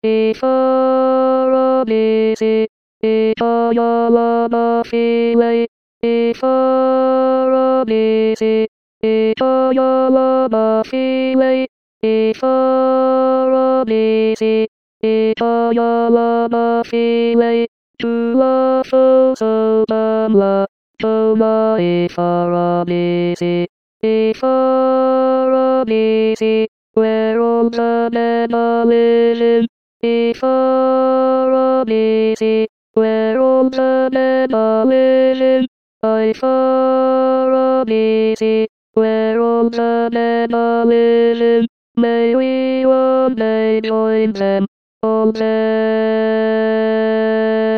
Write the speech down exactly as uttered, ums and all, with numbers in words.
Ifarabisi, Itayalabafile, Ifarabisi, Itayalabafile, Ifarabisi, Itayalabafile, Tula Foso Bamla, Toma Ifarabisi, Ifarabisi, where all the men are living. Ifarabisi, where all the men are living. Ifarabisi, where all the men are living. May we one day join them, all them.